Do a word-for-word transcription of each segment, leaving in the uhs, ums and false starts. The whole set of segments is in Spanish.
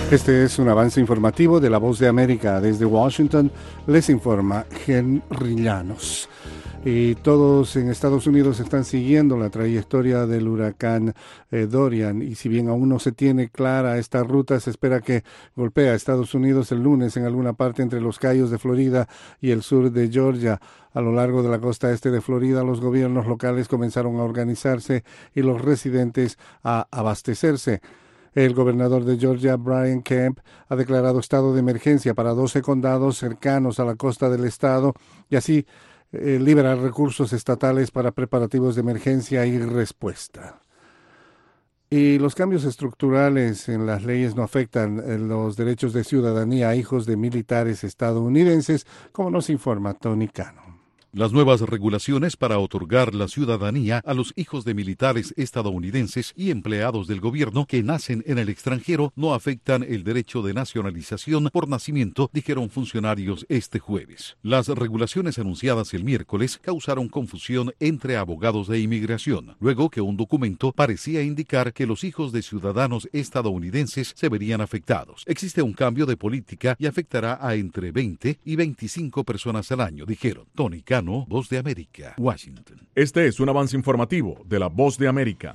Este es un avance informativo de La Voz de América. Desde Washington les informa Henry Llanos. Y todos en Estados Unidos están siguiendo la trayectoria del huracán eh, Dorian, y si bien aún no se tiene clara esta ruta, se espera que golpee a Estados Unidos el lunes en alguna parte entre los Cayos de Florida y el sur de Georgia. A lo largo de la costa este de Florida, los gobiernos locales comenzaron a organizarse y los residentes a abastecerse. El gobernador de Georgia, Brian Kemp, ha declarado estado de emergencia para doce condados cercanos a la costa del estado y así eh, liberar recursos estatales para preparativos de emergencia y respuesta. Y los cambios estructurales en las leyes no afectan eh, los derechos de ciudadanía a hijos de militares estadounidenses, como nos informa Tony Cano. Las nuevas regulaciones para otorgar la ciudadanía a los hijos de militares estadounidenses y empleados del gobierno que nacen en el extranjero no afectan el derecho de nacionalización por nacimiento, dijeron funcionarios este jueves. Las regulaciones anunciadas el miércoles causaron confusión entre abogados de inmigración, luego que un documento parecía indicar que los hijos de ciudadanos estadounidenses se verían afectados. Existe un cambio de política y afectará a entre veinte y veinticinco personas al año, dijeron. Tony Cano, Voz de América, Washington. Este es un avance informativo de la Voz de América.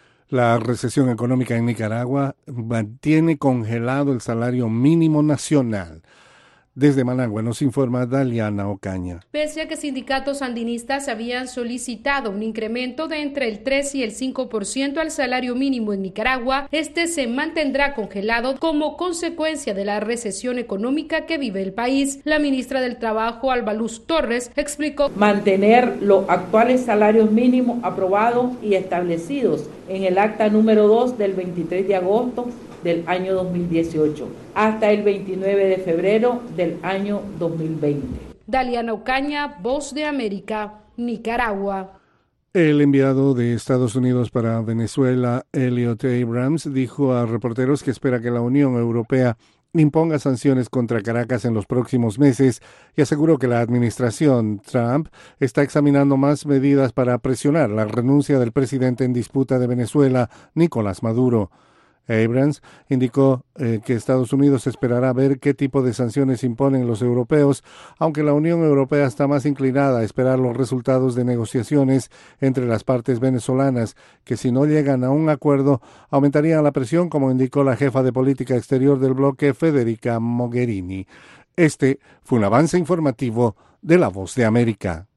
La recesión económica en Nicaragua mantiene congelado el salario mínimo nacional. Desde Managua nos informa Daliana Ocaña. Pese a que sindicatos sandinistas habían solicitado un incremento de entre el tres y el cinco por ciento al salario mínimo en Nicaragua, este se mantendrá congelado como consecuencia de la recesión económica que vive el país. La ministra del Trabajo, Alba Luz Torres, explicó: mantener los actuales salarios mínimos aprobados y establecidos en el acta número dos del veintitrés de agosto del año dos mil dieciocho hasta el veintinueve de febrero del año dos mil veinte. Daliana Ocaña, Voz de América, Nicaragua. El enviado de Estados Unidos para Venezuela, Elliot Abrams, dijo a reporteros que espera que la Unión Europea imponga sanciones contra Caracas en los próximos meses y aseguró que la administración Trump está examinando más medidas para presionar la renuncia del presidente en disputa de Venezuela, Nicolás Maduro. Abrams indicó eh, que Estados Unidos esperará ver qué tipo de sanciones imponen los europeos, aunque la Unión Europea está más inclinada a esperar los resultados de negociaciones entre las partes venezolanas, que si no llegan a un acuerdo aumentarían la presión, como indicó la jefa de política exterior del bloque, Federica Mogherini. Este fue un avance informativo de La Voz de América.